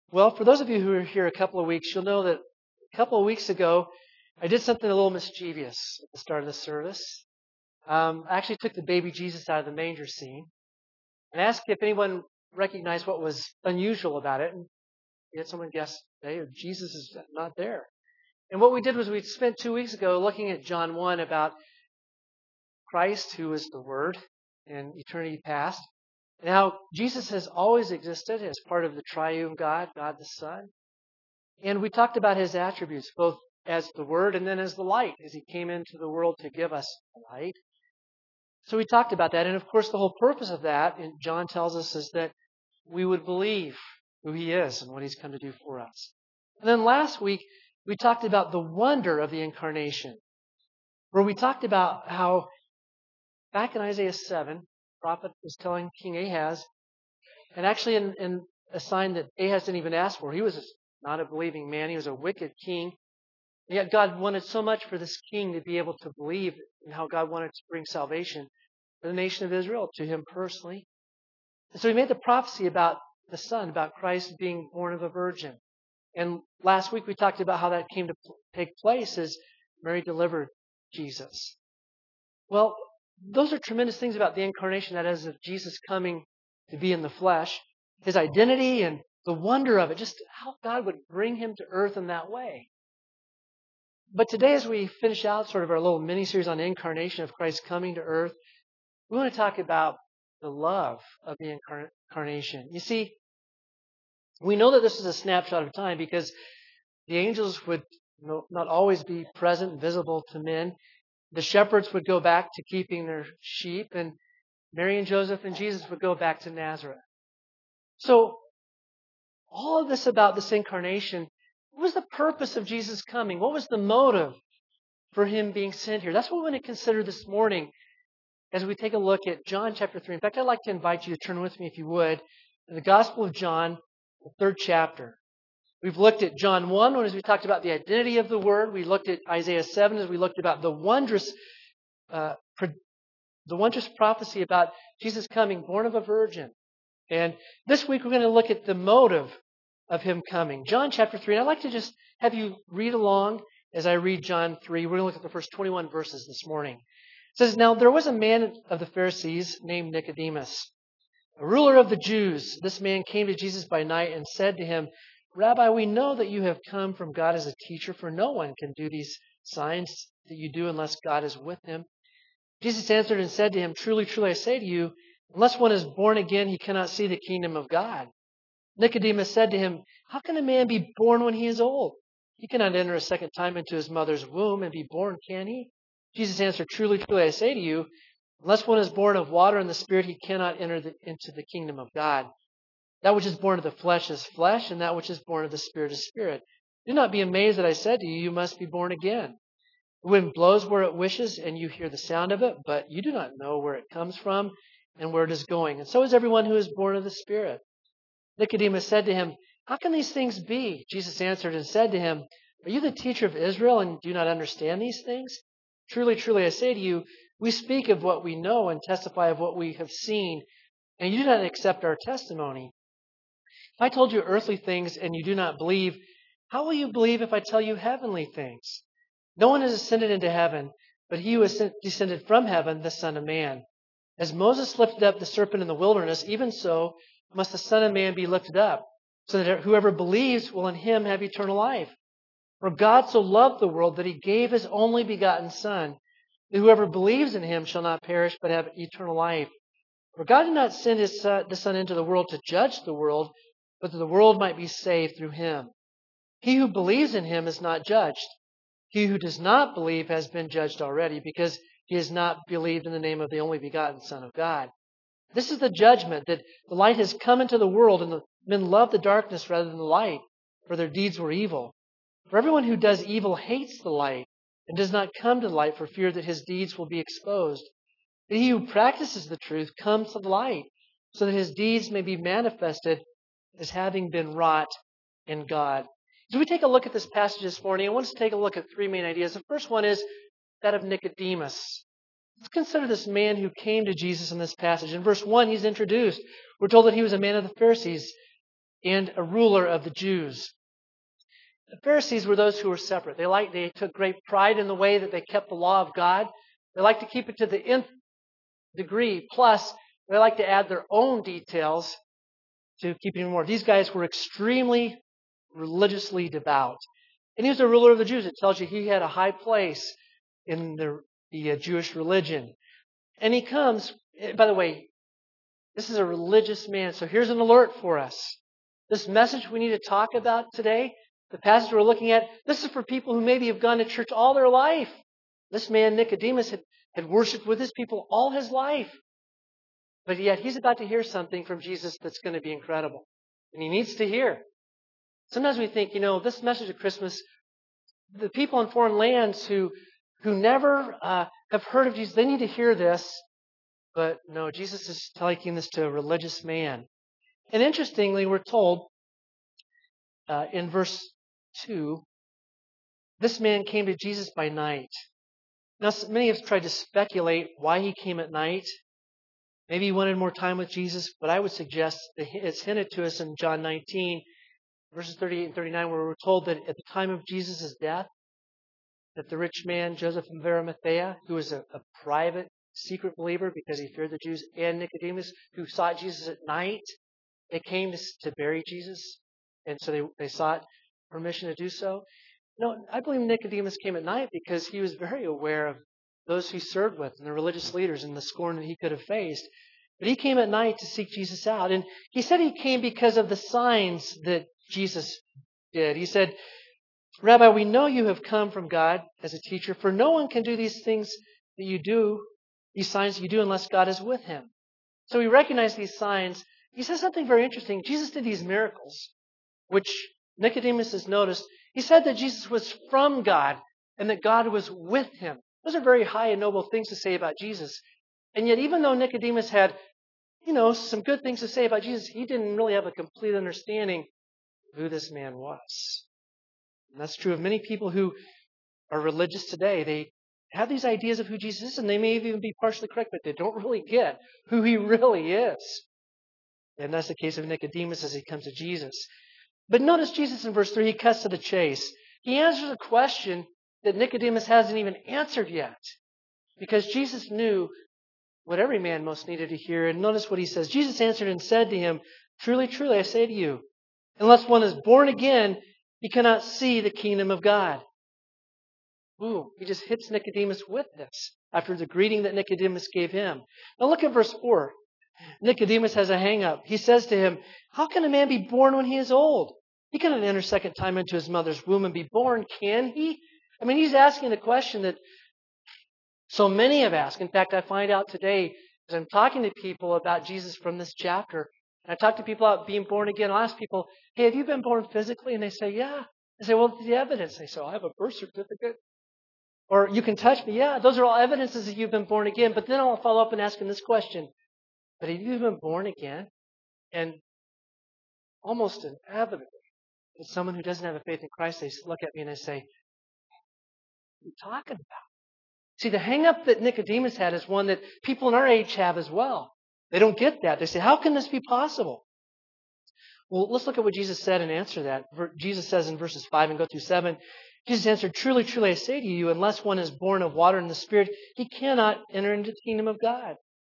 Well, for those of you who were here a couple of weeks, you'll know that a couple of weeks ago, I did something a little mischievous at the start of the service. I actually took the baby Jesus out of the manger scene and asked if anyone recognized what was unusual about it. And yet someone guessed, hey, Jesus is not there. And what we did was we spent 2 weeks ago looking at John 1 about Christ, who is the Word in eternity past, and how Jesus has always existed as part of the triune God, God the Son. And we talked about his attributes, both as the Word and then as the light, as he came into the world to give us light. So we talked about that. And of course, the whole purpose of that, and John tells us, is that we would believe who he is and what he's come to do for us. And then last week, we talked about the wonder of the incarnation, where we talked about how back in Isaiah 7, the prophet was telling King Ahaz, and actually in a sign that Ahaz didn't even ask for. He was not a believing man. He was a wicked king. And yet God wanted so much for this king to be able to believe in how God wanted to bring salvation for the nation of Israel, to him personally. And so he made the prophecy about the Son, about Christ being born of a virgin. And last week we talked about how that came to take place as Mary delivered Jesus. Well, those are tremendous things about the incarnation, that is, of Jesus coming to be in the flesh, his identity and the wonder of it, just how God would bring him to earth in that way. But today, as we finish out sort of our little mini-series on the incarnation of Christ coming to earth, we want to talk about the love of the incarnation. You see, we know that this is a snapshot of time because the angels would not always be present and visible to men. The shepherds would go back to keeping their sheep, and Mary and Joseph and Jesus would go back to Nazareth. So, all of this about this incarnation, what was the purpose of Jesus coming? What was the motive for him being sent here? That's what we're going to consider this morning as we take a look at John chapter 3. In fact, I'd like to invite you to turn with me, if you would, in the Gospel of John, the 3rd chapter. We've looked at John 1 as we talked about the identity of the Word. We looked at Isaiah 7 as we looked about the wondrous prophecy about Jesus coming, born of a virgin. And this week we're going to look at the motive of him coming. John chapter 3. And I'd like to just have you read along as I read John 3. We're going to look at the first 21 verses this morning. It says, "Now there was a man of the Pharisees named Nicodemus, a ruler of the Jews. This man came to Jesus by night and said to him, 'Rabbi, we know that you have come from God as a teacher, for no one can do these signs that you do unless God is with him.' Jesus answered and said to him, 'Truly, truly, I say to you, unless one is born again, he cannot see the kingdom of God.' Nicodemus said to him, 'How can a man be born when he is old? He cannot enter a second time into his mother's womb and be born, can he?' Jesus answered, 'Truly, truly, I say to you, unless one is born of water and the Spirit, he cannot enter into the kingdom of God. That which is born of the flesh is flesh, and that which is born of the Spirit is spirit. Do not be amazed that I said to you, you must be born again. The wind blows where it wishes, and you hear the sound of it, but you do not know where it comes from and where it is going. And so is everyone who is born of the Spirit.' Nicodemus said to him, 'How can these things be?' Jesus answered and said to him, 'Are you the teacher of Israel and do not understand these things? Truly, truly, I say to you, we speak of what we know and testify of what we have seen, and you do not accept our testimony. If I told you earthly things and you do not believe, how will you believe if I tell you heavenly things? No one has ascended into heaven, but he who has descended from heaven, the Son of Man. As Moses lifted up the serpent in the wilderness, even so must the Son of Man be lifted up, so that whoever believes will in him have eternal life. For God so loved the world that he gave his only begotten Son, that whoever believes in him shall not perish but have eternal life. For God did not send the Son into the world to judge the world, but that the world might be saved through him. He who believes in him is not judged. He who does not believe has been judged already, because he has not believed in the name of the only begotten Son of God. This is the judgment, that the light has come into the world, and the men love the darkness rather than the light, for their deeds were evil. For everyone who does evil hates the light, and does not come to the light for fear that his deeds will be exposed. But he who practices the truth comes to the light, so that his deeds may be manifested as having been wrought in God." As we take a look at this passage this morning, I want us to take a look at 3 main ideas. The first one is that of Nicodemus. Let's consider this man who came to Jesus in this passage. In verse 1, he's introduced. We're told that he was a man of the Pharisees. and a ruler of the Jews. The Pharisees were those who were separate. They took great pride in the way that they kept the law of God. They liked to keep it to the nth degree. Plus, they liked to add their own details to keep it even more. These guys were extremely religiously devout. And he was a ruler of the Jews. It tells you he had a high place in the Jewish religion. And he comes, by the way, this is a religious man. So here's an alert for us. This message we need to talk about today, the passage we're looking at, this is for people who maybe have gone to church all their life. This man, Nicodemus, had worshiped with his people all his life. But yet he's about to hear something from Jesus that's going to be incredible. And he needs to hear. Sometimes we think, this message of Christmas, the people in foreign lands who never have heard of Jesus, they need to hear this. But no, Jesus is taking this to a religious man. And interestingly, we're told in verse 2, this man came to Jesus by night. Now, many have tried to speculate why he came at night. Maybe he wanted more time with Jesus, but I would suggest that it's hinted to us in John 19, verses 38 and 39, where we're told that at the time of Jesus' death, that the rich man, Joseph of Arimathea, who was a private, secret believer because he feared the Jews, and Nicodemus, who sought Jesus at night, they came to bury Jesus, and so they sought permission to do so. No, I believe Nicodemus came at night because he was very aware of those he served with and the religious leaders and the scorn that he could have faced. But he came at night to seek Jesus out. And he said he came because of the signs that Jesus did. He said, Rabbi, we know you have come from God as a teacher, for no one can do these things that you do, these signs that you do, unless God is with him. So we recognize these signs. He says something very interesting. Jesus did these miracles, which Nicodemus has noticed. He said that Jesus was from God and that God was with him. Those are very high and noble things to say about Jesus. And yet, even though Nicodemus had, some good things to say about Jesus, he didn't really have a complete understanding of who this man was. And that's true of many people who are religious today. They have these ideas of who Jesus is, and they may even be partially correct, but they don't really get who he really is. And that's the case of Nicodemus as he comes to Jesus. But notice Jesus in verse 3, he cuts to the chase. He answers a question that Nicodemus hasn't even answered yet. Because Jesus knew what every man most needed to hear. And notice what he says. Jesus answered and said to him, Truly, truly, I say to you, unless one is born again, he cannot see the kingdom of God. Boom. He just hits Nicodemus with this after the greeting that Nicodemus gave him. Now look at verse 4. Nicodemus has a hang-up. He says to him, How can a man be born when he is old? He cannot enter second time into his mother's womb and be born, can he? I mean, he's asking the question that so many have asked. In fact, I find out today, as I'm talking to people about Jesus from this chapter, and I talk to people about being born again, I'll ask people, hey, have you been born physically? And they say, yeah. I say, well, what's the evidence? They say, I have a birth certificate. Or you can touch me. Yeah, those are all evidences that you've been born again. But then I'll follow up and ask them this question. But have you been born again? And almost inevitably, with someone who doesn't have a faith in Christ, they look at me and they say, what are you talking about? See, the hang-up that Nicodemus had is one that people in our age have as well. They don't get that. They say, how can this be possible? Well, let's look at what Jesus said and answer that. Jesus says in verses 5 and go through 7, Jesus answered, Truly, truly, I say to you, unless one is born of water and the Spirit, he cannot enter into the kingdom of God.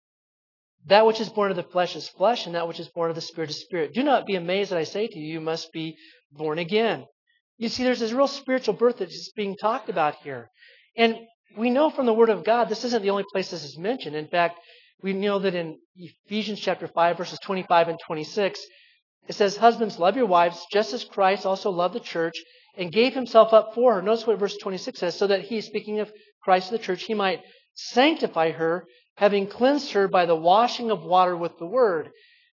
That which is born of the flesh is flesh, and that which is born of the Spirit is spirit. Do not be amazed that I say to you, you must be born again. You see, there's this real spiritual birth that's being talked about here. And we know from the Word of God, this isn't the only place this is mentioned. In fact, we know that in Ephesians chapter 5, verses 25 and 26, it says, Husbands, love your wives, just as Christ also loved the church and gave himself up for her. Notice what verse 26 says, so that he, speaking of Christ, the church, he might sanctify her, having cleansed her by the washing of water with the word.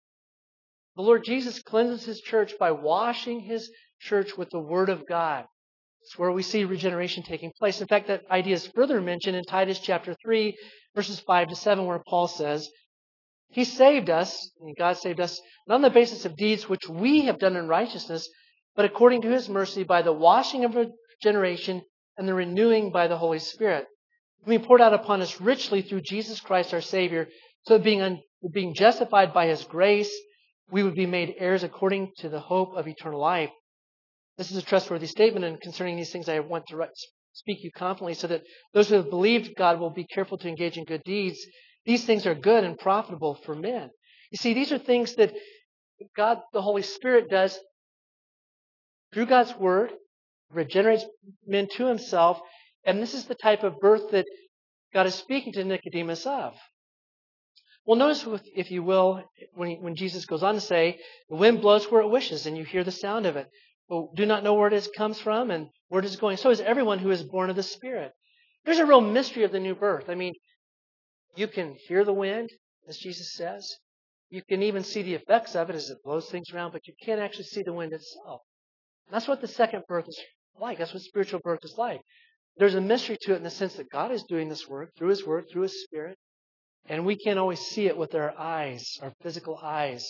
The Lord Jesus cleanses his church by washing his church with the word of God. It's where we see regeneration taking place. In fact, that idea is further mentioned in Titus chapter 3, verses 5 to 7, where Paul says, He saved us, and God saved us, not on the basis of deeds which we have done in righteousness, but according to his mercy by the washing of regeneration and the renewing by the Holy Spirit. Being poured out upon us richly through Jesus Christ our Savior, so that being justified by his grace we would be made heirs according to the hope of eternal life. This is a trustworthy statement, and concerning these things I want to speak you confidently, so that those who have believed God will be careful to engage in good deeds. These things are good and profitable for men. You see, these are things that God, the Holy Spirit, does through God's Word, regenerates men to Himself, and this is the type of birth that God is speaking to Nicodemus of. Well, notice, if you will, when Jesus goes on to say, the wind blows where it wishes, and you hear the sound of it, but do not know where it comes from and where it is going. So is everyone who is born of the Spirit. There's a real mystery of the new birth. I mean, you can hear the wind, as Jesus says. You can even see the effects of it as it blows things around, but you can't actually see the wind itself. And that's what the second birth is like. That's what spiritual birth is like. There's a mystery to it in the sense that God is doing this work through His Word, through His Spirit, and we can't always see it with our eyes, our physical eyes.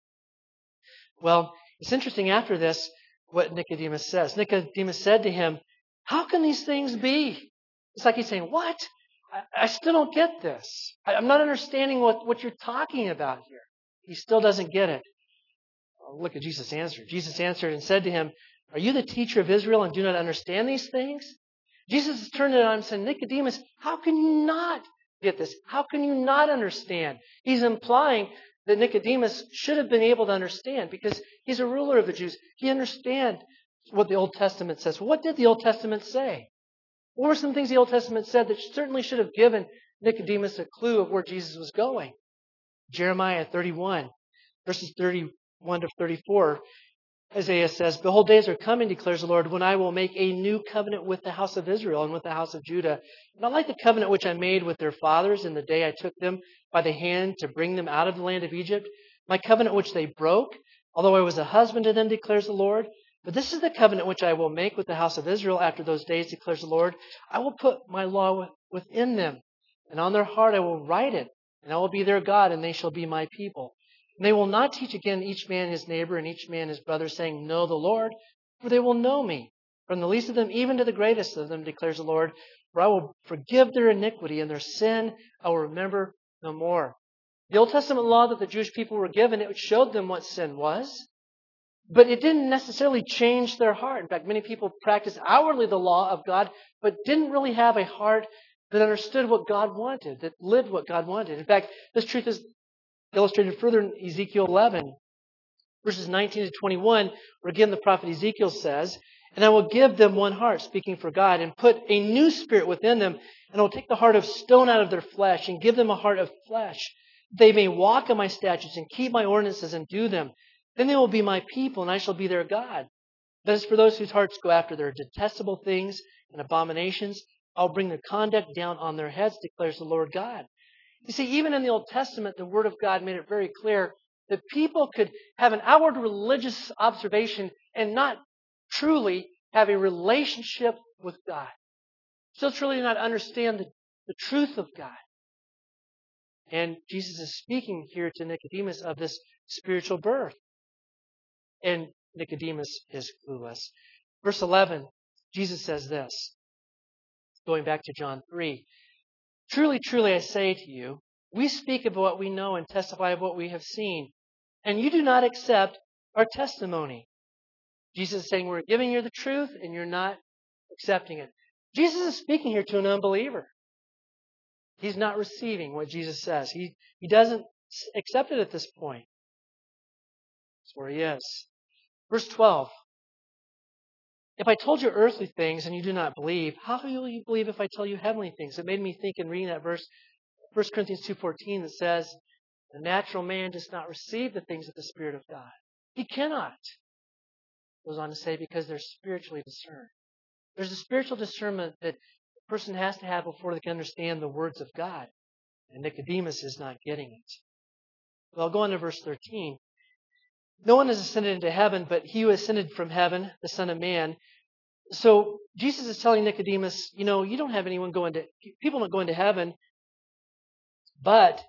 Well, it's interesting after this what Nicodemus says. Nicodemus said to him, how can these things be? It's like he's saying, what? I still don't get this. I'm not understanding what you're talking about here. He still doesn't get it. Look at Jesus' answer. Jesus answered and said to him, are you the teacher of Israel and do not understand these things? Jesus turned it on and said, Nicodemus, how can you not get this? How can you not understand? He's implying that Nicodemus should have been able to understand because he's a ruler of the Jews. He understands what the Old Testament says. What did the Old Testament say? What were some things the Old Testament said that certainly should have given Nicodemus a clue of where Jesus was going? Jeremiah 31, verses 31 to 34. Isaiah says, behold, days are coming, declares the Lord, when I will make a new covenant with the house of Israel and with the house of Judah. Not like the covenant which I made with their fathers in the day I took them by the hand to bring them out of the land of Egypt. My covenant which they broke, although I was a husband to them, declares the Lord. But this is the covenant which I will make with the house of Israel after those days, declares the Lord. I will put my law within them, and on their heart I will write it, and I will be their God, and they shall be my people. And they will not teach again each man his neighbor and each man his brother, saying, know the Lord, for they will know me, from the least of them even to the greatest of them, declares the Lord. For I will forgive their iniquity, and their sin I will remember no more. The Old Testament law that the Jewish people were given, it showed them what sin was, but it didn't necessarily change their heart. In fact, many people practiced outwardly the law of God, but didn't really have a heart that understood what God wanted, that lived what God wanted. In fact, this truth is illustrated further in Ezekiel 11, verses 19 to 21, where again the prophet Ezekiel says, and I will give them one heart, speaking for God, and put a new spirit within them, and I will take the heart of stone out of their flesh, and give them a heart of flesh. They may walk in my statutes, and keep my ordinances, and do them. Then they will be my people, and I shall be their God. But as for those whose hearts go after their detestable things and abominations, I'll bring their conduct down on their heads, declares the Lord God. You see, even in the Old Testament, the Word of God made it very clear that people could have an outward religious observation and not truly have a relationship with God. Still truly not understand the truth of God. And Jesus is speaking here to Nicodemus of this spiritual birth. And Nicodemus is clueless. Verse 11, Jesus says this, going back to John 3. Truly, truly, I say to you, we speak of what we know and testify of what we have seen, and you do not accept our testimony. Jesus is saying we're giving you the truth, and you're not accepting it. Jesus is speaking here to an unbeliever. He's not receiving what Jesus says. He doesn't accept it at this point. That's where he is. Verse 12. If I told you earthly things and you do not believe, how will you believe if I tell you heavenly things? It made me think in reading that verse, 1 Corinthians 2:14, that says, the natural man does not receive the things of the Spirit of God. He cannot. It goes on to say, because they're spiritually discerned. There's a spiritual discernment that a person has to have before they can understand the words of God. And Nicodemus is not getting it. Well, I'll go on to verse 13. No one has ascended into heaven, but he who ascended from heaven, the Son of Man. So Jesus is telling Nicodemus, you don't have anyone people don't go into heaven, but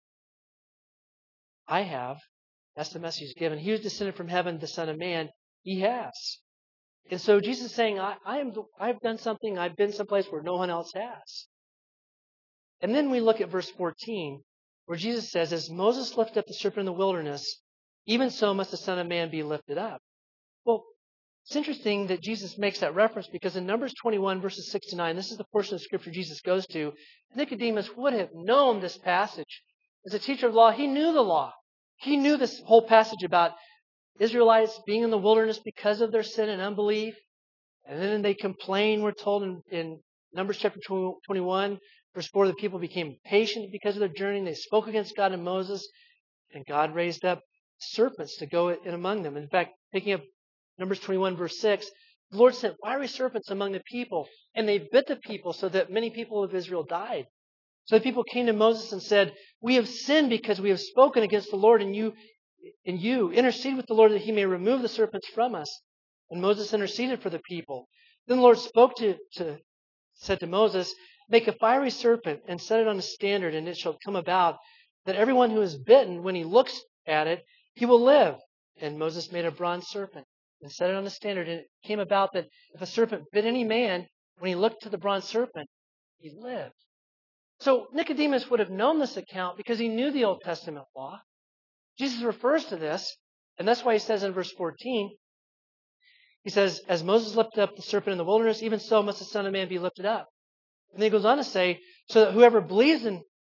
I have. That's the message he's given. He who's descended from heaven, the Son of Man, he has. And so Jesus is saying, I've done something, I've been someplace where no one else has. And then we look at verse 14, where Jesus says, as Moses lifted up the serpent in the wilderness, even so must the Son of Man be lifted up. Well, it's interesting that Jesus makes that reference because in Numbers 21, verses 6 to 9, this is the portion of Scripture Jesus goes to. Nicodemus would have known this passage. As a teacher of law, he knew the law. He knew this whole passage about Israelites being in the wilderness because of their sin and unbelief. And then they complain, we're told in Numbers chapter 21, verse 4, the people became patient because of their journey. They spoke against God and Moses, and God raised up serpents to go in among them. In fact, picking up Numbers 21, verse 6, the Lord sent fiery serpents among the people, and they bit the people so that many people of Israel died. So the people came to Moses and said, "We have sinned because we have spoken against the Lord, and you intercede with the Lord that he may remove the serpents from us." And Moses interceded for the people. Then the Lord said to Moses, "Make a fiery serpent and set it on a standard, and it shall come about that everyone who is bitten, when he looks at it, he will live." And Moses made a bronze serpent and set it on a standard. And it came about that if a serpent bit any man, when he looked to the bronze serpent, he lived. So Nicodemus would have known this account because he knew the Old Testament law. Jesus refers to this, and that's why he says in verse 14, he says, "As Moses lifted up the serpent in the wilderness, even so must the Son of Man be lifted up." And then he goes on to say, "So that whoever believes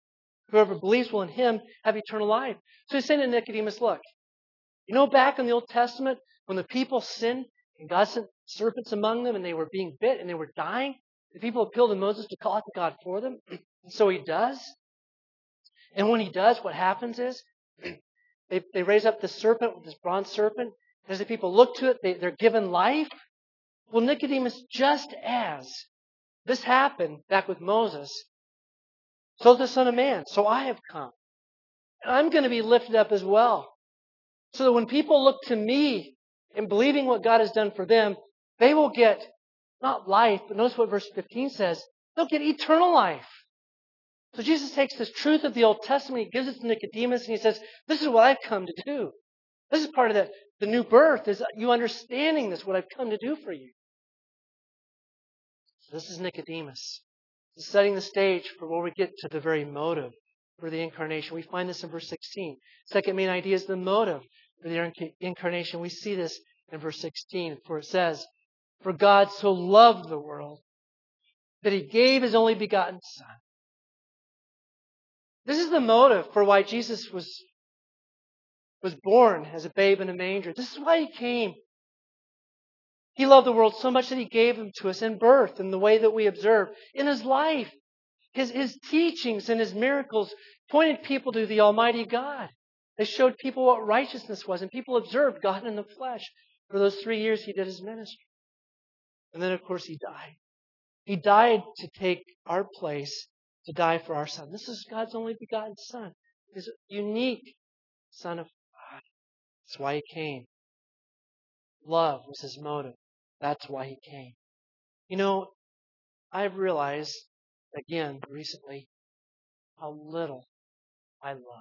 will in him have eternal life." So he's saying to Nicodemus, look, back in the Old Testament, when the people sinned and God sent serpents among them and they were being bit and they were dying, the people appealed to Moses to call out to God for them. And so he does. And when he does, what happens is they raise up this serpent, this bronze serpent. As the people look to it, they're given life. Well, Nicodemus, just as this happened back with Moses, so is the Son of Man. So I have come. And I'm going to be lifted up as well. So that when people look to me and believing what God has done for them, they will get not life, but notice what verse 15 says. They'll get eternal life. So Jesus takes this truth of the Old Testament, he gives it to Nicodemus, and he says, this is what I've come to do. This is part of the new birth, is you understanding this, what I've come to do for you. So this is Nicodemus. This is setting the stage for where we get to the very motive for the incarnation. We find this in verse 16. Second main idea is the motive for the incarnation. We see this in verse 16, for it says, "For God so loved the world that he gave his only begotten Son." This is the motive for why Jesus was born as a babe in a manger. This is why he came. He loved the world so much that he gave him to us in birth, in the way that we observe, in his life. His teachings and his miracles pointed people to the Almighty God. They showed people what righteousness was, and people observed God in the flesh for those 3 years he did his ministry. And then, of course, he died. He died to take our place, to die for our Son. This is God's only begotten Son, his unique Son of God. That's why he came. Love was his motive. That's why he came. I've realized, again, recently, how little I love.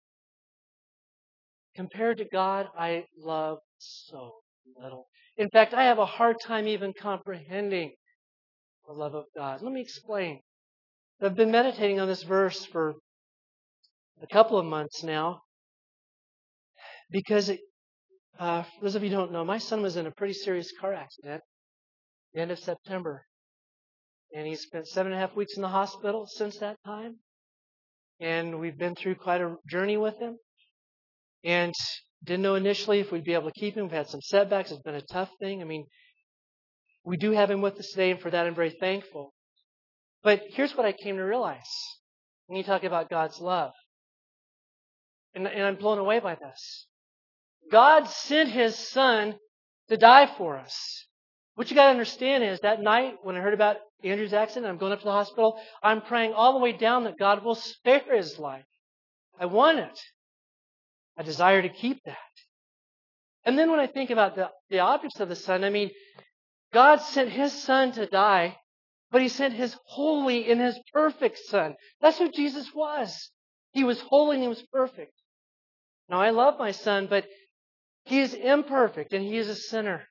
Compared to God, I love so little. In fact, I have a hard time even comprehending the love of God. Let me explain. I've been meditating on this verse for a couple of months now because, for those of you who don't know, my son was in a pretty serious car accident at the end of September. And he's spent 7.5 weeks in the hospital since that time. And we've been through quite a journey with him. And didn't know initially if we'd be able to keep him. We've had some setbacks. It's been a tough thing. We do have him with us today, and for that I'm very thankful. But here's what I came to realize when you talk about God's love. And I'm blown away by this. God sent his Son to die for us. What you got to understand is that night when I heard about Andrew's accident, I'm going up to the hospital, I'm praying all the way down that God will spare his life. I want it. I desire to keep that. And then when I think about the objects of the Son, God sent his Son to die, but he sent his holy and his perfect Son. That's who Jesus was. He was holy and he was perfect. Now, I love my son, but he is imperfect and he is a sinner.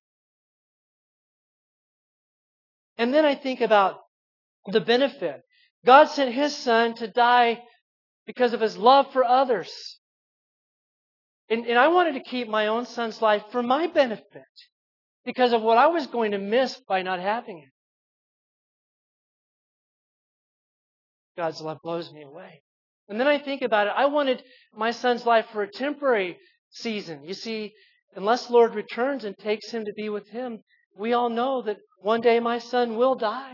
And then I think about the benefit. God sent his Son to die because of his love for others. And I wanted to keep my own son's life for my benefit because of what I was going to miss by not having it. God's love blows me away. And then I think about it. I wanted my son's life for a temporary season. You see, unless the Lord returns and takes him to be with him, we all know that one day my son will die.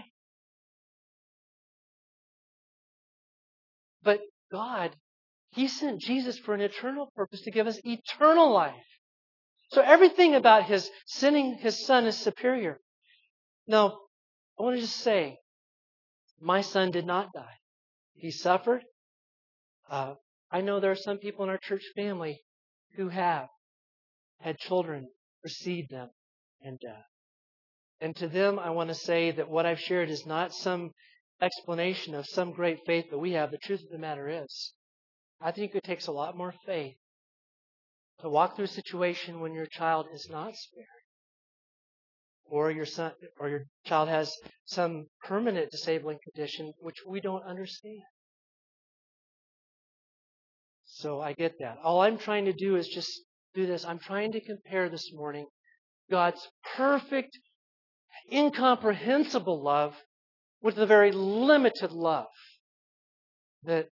But God, He sent Jesus for an eternal purpose to give us eternal life. So everything about His sending His Son is superior. Now, I want to just say, my son did not die. He suffered. I know there are some people in our church family who have had children precede them in death. And to them, I want to say that what I've shared is not some explanation of some great faith that we have. The truth of the matter is, I think it takes a lot more faith to walk through a situation when your child is not spared, or your son or your child has some permanent disabling condition which we don't understand. So I get that. All I'm trying to do is just do this. I'm trying to compare this morning God's perfect, incomprehensible love with the very limited love that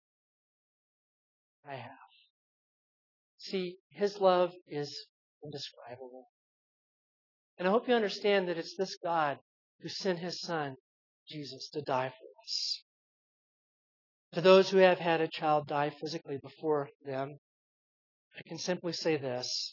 I have. See, His love is indescribable. And I hope you understand that it's this God who sent His Son, Jesus, to die for us. To those who have had a child die physically before them, I can simply say this.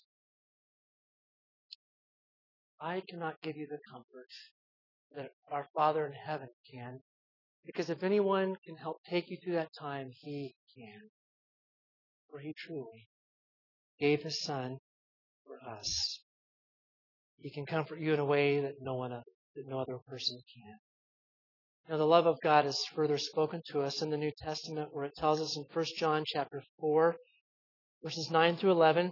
I cannot give you the comfort that our Father in heaven can, because if anyone can help take you through that time, He can. For He truly gave His Son for us. He can comfort you in a way that no other person can. Now, the love of God is further spoken to us in the New Testament, where it tells us in 1 John chapter 4, verses 9 through 11. It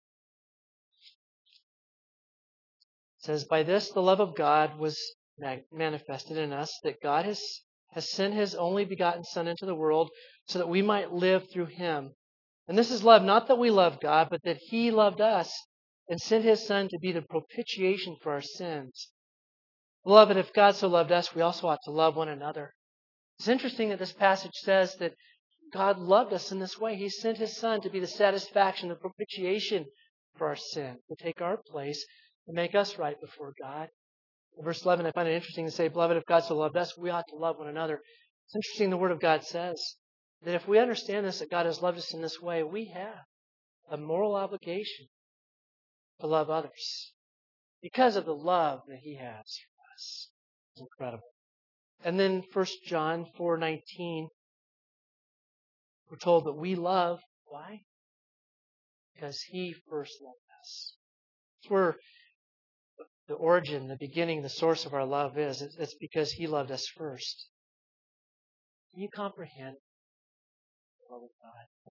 says, "By this the love of God was manifested in us, that God has sent His only begotten Son into the world so that we might live through Him. And this is love, not that we love God, but that He loved us and sent His Son to be the propitiation for our sins. Beloved, if God so loved us, we also ought to love one another." It's interesting that this passage says that God loved us in this way. He sent His Son to be the satisfaction, the propitiation for our sin, to take our place and make us right before God. In verse 11, I find it interesting to say, "Beloved, if God so loved us, we ought to love one another." It's interesting the Word of God says that if we understand this, that God has loved us in this way, we have a moral obligation to love others because of the love that He has for us. It's incredible. And then 1 John 4:19, we're told that we love. Why? Because He first loved us. It's where the origin, the beginning, the source of our love is. It's because He loved us first. Can you comprehend the love of God?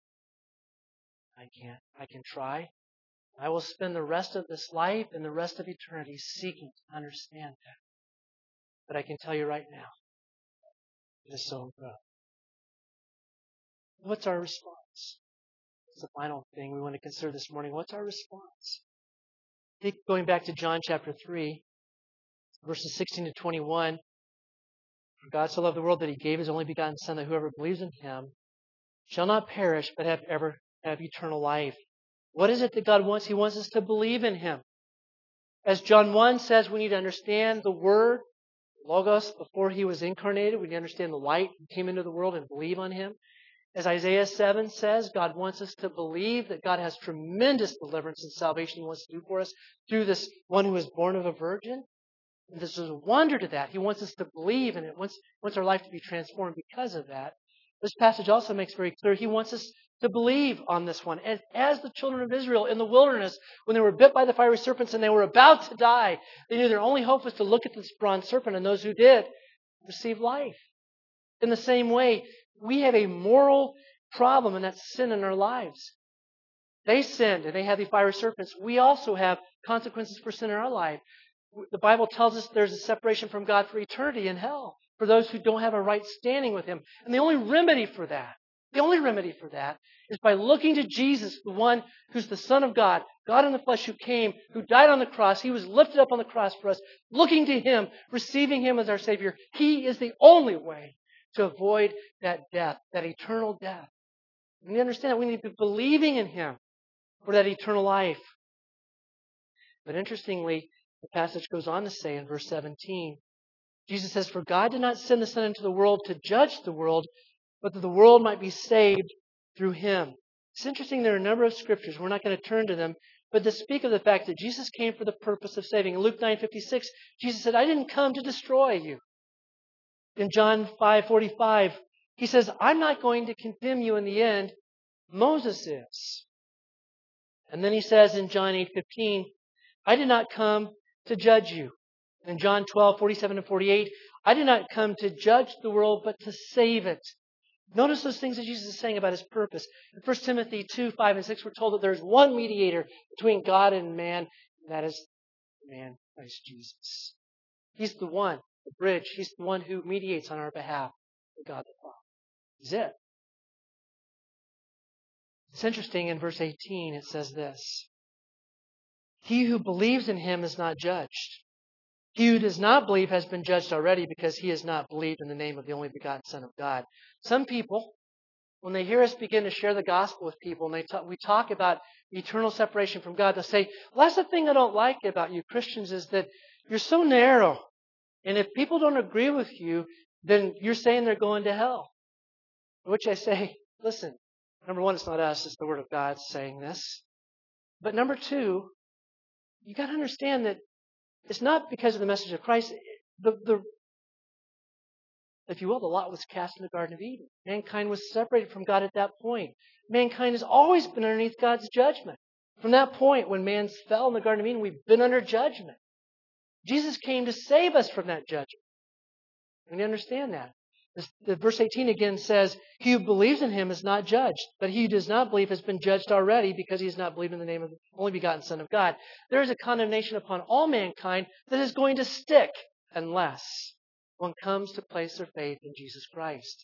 I can't. I can try. I will spend the rest of this life and the rest of eternity seeking to understand that. But I can tell you right now, it is so incredible. What's our response? It's the final thing we want to consider this morning. What's our response? I think going back to John chapter 3, verses 16 to 21, "For God so loved the world that He gave His only begotten Son, that whoever believes in Him shall not perish, but have eternal life." What is it that God wants? He wants us to believe in Him. As John 1 says, we need to understand the Word, Logos, before He was incarnated. We need to understand the light who came into the world and believe on Him. As Isaiah 7 says, God wants us to believe that God has tremendous deliverance and salvation He wants to do for us through this one who was born of a virgin. And there's a wonder to that. He wants us to believe, and it wants our life to be transformed because of that. This passage also makes very clear He wants us to believe on this one. As the children of Israel in the wilderness, when they were bit by the fiery serpents and they were about to die, they knew their only hope was to look at this bronze serpent, and those who did received life. In the same way, we have a moral problem, and that's sin in our lives. They sinned, and they had the fiery serpents. We also have consequences for sin in our life. The Bible tells us there's a separation from God for eternity in hell, for those who don't have a right standing with Him. And the only remedy for that, The only remedy for that is by looking to Jesus, the one who's the Son of God, God in the flesh who came, who died on the cross. He was lifted up on the cross for us. Looking to Him, receiving Him as our Savior. He is the only way to avoid that death, that eternal death. And we understand that we need to be believing in Him for that eternal life. But interestingly, the passage goes on to say in verse 17, Jesus says, "For God did not send the Son into the world to judge the world, but that the world might be saved through Him." It's interesting, there are a number of scriptures, we're not going to turn to them, but to speak of the fact that Jesus came for the purpose of saving. In Luke 9:56, Jesus said, "I didn't come to destroy you." In John 5:45, He says, "I'm not going to condemn you in the end. Moses is." And then He says in John 8:15, "I did not come to judge you." In John 12:47 and 48, "I did not come to judge the world, but to save it." Notice those things that Jesus is saying about His purpose. In 1 Timothy 2:5 and 6, we're told that there's one mediator between God and man, and that is the man, Christ Jesus. He's the one, the bridge. He's the one who mediates on our behalf with God the Father. He's it. It's interesting, in verse 18, it says this, "He who believes in Him is not judged. He who does not believe has been judged already because he has not believed in the name of the only begotten Son of God." Some people, when they hear us begin to share the gospel with people and we talk about eternal separation from God, they'll say, "Well, that's the thing I don't like about you Christians is that you're so narrow. And if people don't agree with you, then you're saying they're going to hell." To which I say, listen, number one, it's not us, it's the Word of God saying this. But number two, you got to understand that it's not because of the message of Christ. If you will, the lot was cast in the Garden of Eden. Mankind was separated from God at that point. Mankind has always been underneath God's judgment. From that point, when man fell in the Garden of Eden, we've been under judgment. Jesus came to save us from that judgment. And you understand that. Verse 18 again says, "He who believes in Him is not judged, but he who does not believe has been judged already because he has not believed in the name of the only begotten Son of God." There is a condemnation upon all mankind that is going to stick unless one comes to place their faith in Jesus Christ.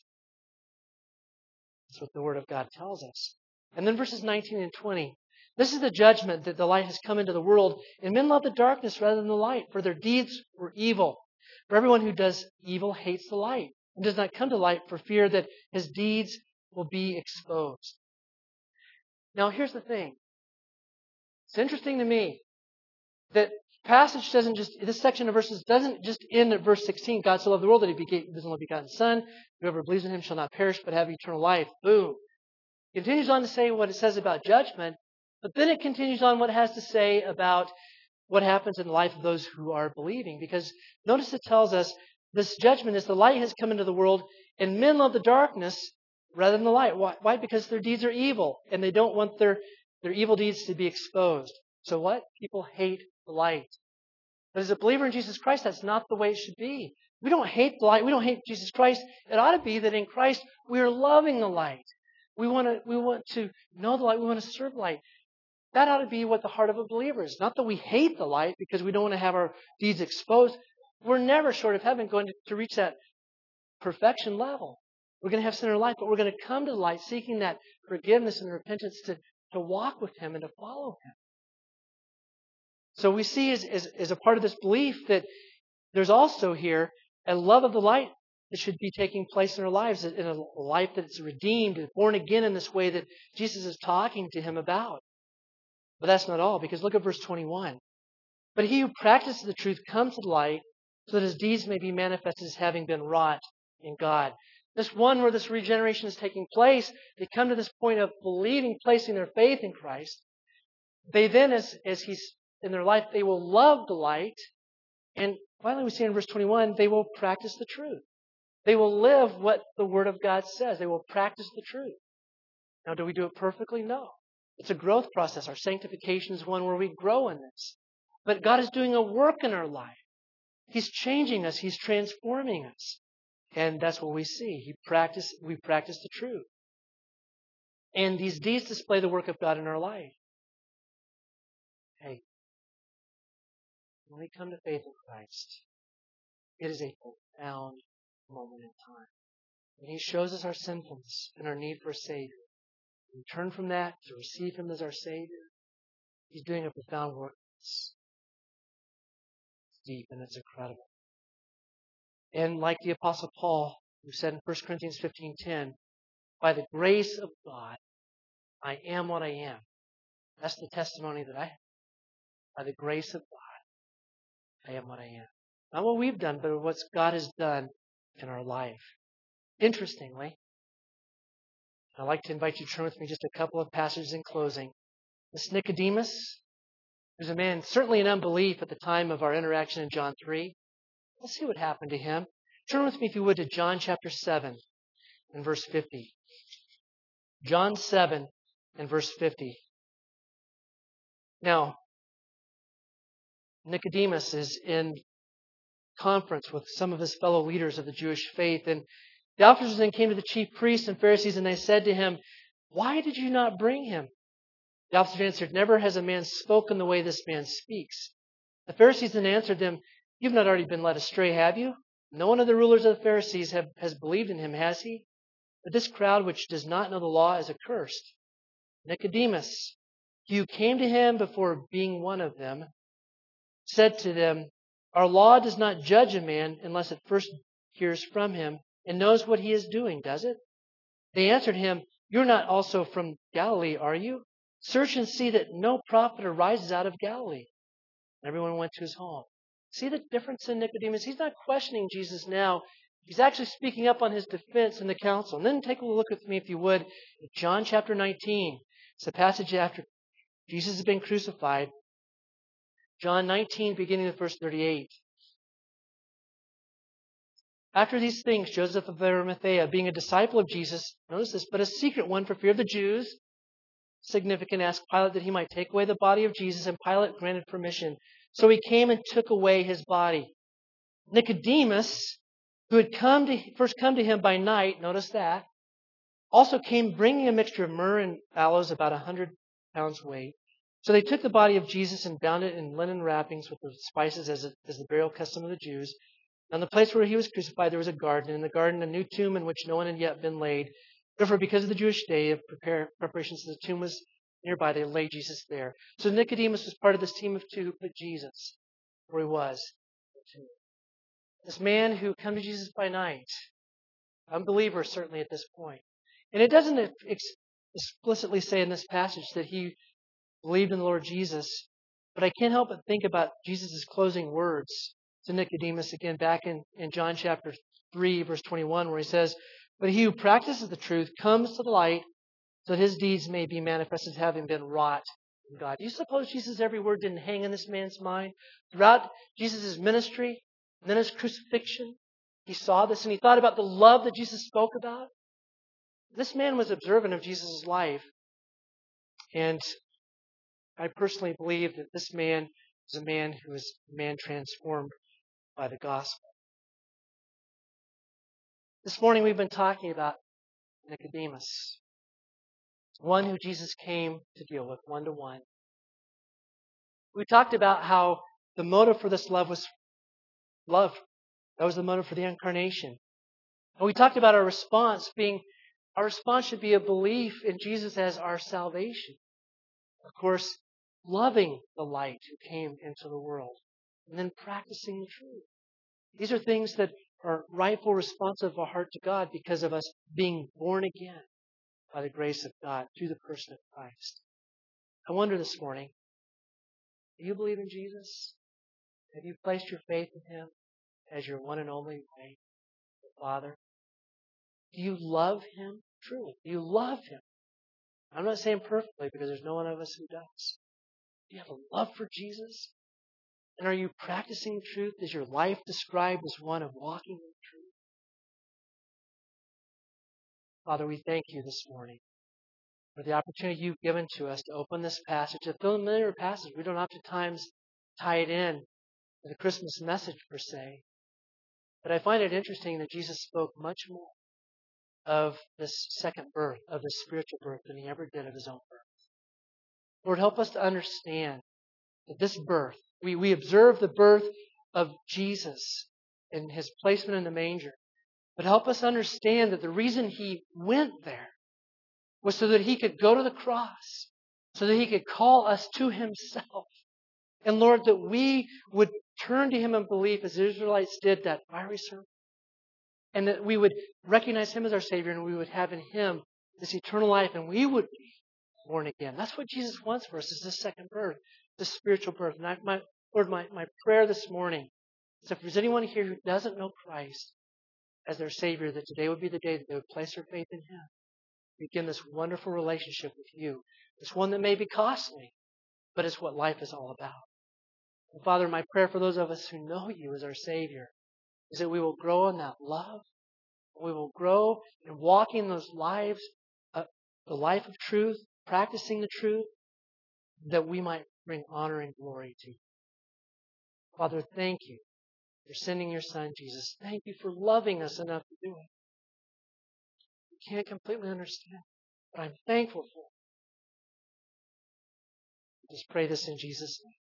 That's what the Word of God tells us. And then verses 19 and 20. "This is the judgment, that the light has come into the world, and men love the darkness rather than the light, for their deeds were evil. For everyone who does evil hates the light, and does not come to light for fear that his deeds will be exposed." Now here's the thing. It's interesting to me that this section of verses doesn't just end at verse 16. "God so loved the world that He gave His only begotten Son. Whoever believes in Him shall not perish but have eternal life." Boom. It continues on to say what it says about judgment, but then it continues on what it has to say about what happens in the life of those who are believing. Because notice it tells us this judgment is the light has come into the world, and men love the darkness rather than the light. Why? Because their deeds are evil, and they don't want their evil deeds to be exposed. So what? People hate the light. But as a believer in Jesus Christ, that's not the way it should be. We don't hate the light. We don't hate Jesus Christ. It ought to be that in Christ we are loving the light. We want to know the light. We want to serve the light. That ought to be what the heart of a believer is. Not that we hate the light because we don't want to have our deeds exposed. We're never, short of heaven, going to reach that perfection level. We're going to have sin in our life, but we're going to come to the light seeking that forgiveness and repentance to walk with Him and to follow Him. So we see as a part of this belief that there's also here a love of the light that should be taking place in our lives, in a life that's redeemed and born again in this way that Jesus is talking to him about. But that's not all, because look at verse 21. "But he who practices the truth comes to the light, so that his deeds may be manifested as having been wrought in God." This one where this regeneration is taking place, they come to this point of believing, placing their faith in Christ. They then, as He's in their life, they will love the light. And finally we see in verse 21, they will practice the truth. They will live what the Word of God says. They will practice the truth. Now, do we do it perfectly? No. It's a growth process. Our sanctification is one where we grow in this. But God is doing a work in our life. He's changing us. He's transforming us. And that's what we see. We practice the truth. And these deeds display the work of God in our life. Hey, when we come to faith in Christ, it is a profound moment in time. And He shows us our sinfulness and our need for a Savior. We turn from that to receive Him as our Savior. He's doing a profound work in us. It's deep and it's incredible. And like the Apostle Paul, who said in 1 Corinthians 15:10, by the grace of God, I am what I am. That's the testimony that I have. By the grace of God, I am what I am. Not what we've done, but what God has done in our life. Interestingly, I'd like to invite you to turn with me just a couple of passages in closing. This Nicodemus, who's a man certainly in unbelief at the time of our interaction in John 3. Let's see what happened to him. Turn with me, if you would, to John chapter 7 and verse 50. John 7 and verse 50. Now, Nicodemus is in conference with some of his fellow leaders of the Jewish faith, and the officers then came to the chief priests and Pharisees, and they said to him, why did you not bring him? The officers answered, never has a man spoken the way this man speaks. The Pharisees then answered them, you've not already been led astray, have you? No one of the rulers of the Pharisees has believed in him, has he? But this crowd which does not know the law is accursed. Nicodemus, he who came to him before being one of them, said to them, our law does not judge a man unless it first hears from him and knows what he is doing, does it? They answered him, you're not also from Galilee, are you? Search and see that no prophet arises out of Galilee. And everyone went to his home. See the difference in Nicodemus? He's not questioning Jesus now. He's actually speaking up on his defense in the council. And then take a look with me, if you would, at John chapter 19. It's the passage after Jesus has been crucified. John 19, beginning with verse 38. After these things, Joseph of Arimathea, being a disciple of Jesus, notice this, but a secret one for fear of the Jews, significant, asked Pilate that he might take away the body of Jesus, and Pilate granted permission. So he came and took away his body. Nicodemus, who had first come to him by night, notice that, also came bringing a mixture of myrrh and aloes, about 100 pounds weight. So they took the body of Jesus and bound it in linen wrappings with the spices as the burial custom of the Jews. On the place where he was crucified, there was a garden. And in the garden, a new tomb in which no one had yet been laid. Therefore, because of the Jewish day of preparations, the tomb was nearby. They laid Jesus there. So Nicodemus was part of this team of two who put Jesus where he was. This man who came to Jesus by night, unbeliever certainly at this point. And it doesn't explicitly say in this passage that he believed in the Lord Jesus, but I can't help but think about Jesus' closing words to Nicodemus again back in John chapter 3, verse 21, where he says, but he who practices the truth comes to the light so that his deeds may be manifested as having been wrought in God. Do you suppose Jesus' every word didn't hang in this man's mind? Throughout Jesus' ministry and then his crucifixion, he saw this and he thought about the love that Jesus spoke about. This man was observant of Jesus' life. And I personally believe that this man is a man who is a man transformed by the gospel. This morning we've been talking about Nicodemus, one who Jesus came to deal with one-to-one. We talked about how the motive for this love was love. That was the motive for the incarnation. And we talked about our response should be a belief in Jesus as our salvation. Of course, loving the light who came into the world and then practicing the truth. These are things that are rightful response of our heart to God because of us being born again by the grace of God through the person of Christ. I wonder this morning, do you believe in Jesus? Have you placed your faith in Him as your one and only way to the Father? Do you love Him truly? Do you love Him? I'm not saying perfectly because there's no one of us who does. Do you have a love for Jesus? And are you practicing truth? Is your life described as one of walking in truth? Father, we thank you this morning for the opportunity you've given to us to open this passage, a familiar passage. We don't have to times tie it in to the Christmas message per se. But I find it interesting that Jesus spoke much more of this second birth, of this spiritual birth, than he ever did of his own birth. Lord, help us to understand that this birth, we observe the birth of Jesus and his placement in the manger. But help us understand that the reason He went there was so that He could go to the cross, so that He could call us to Himself. And Lord, that we would turn to Him in belief as the Israelites did that fiery serpent. And that we would recognize Him as our Savior and we would have in Him this eternal life and we would be born again. That's what Jesus wants for us, is this second birth, this spiritual birth. And Lord, my prayer this morning is if there's anyone here who doesn't know Christ as their Savior, that today would be the day that they would place their faith in Him. Begin this wonderful relationship with You. This one that may be costly, but it's what life is all about. And Father, my prayer for those of us who know You as our Savior is that we will grow in that love. We will grow in walking those lives, the life of truth, practicing the truth, that we might bring honor and glory to You. Father, thank You for sending Your Son, Jesus. Thank You for loving us enough to do it. We can't completely understand, but I'm thankful for it. I just pray this in Jesus' name.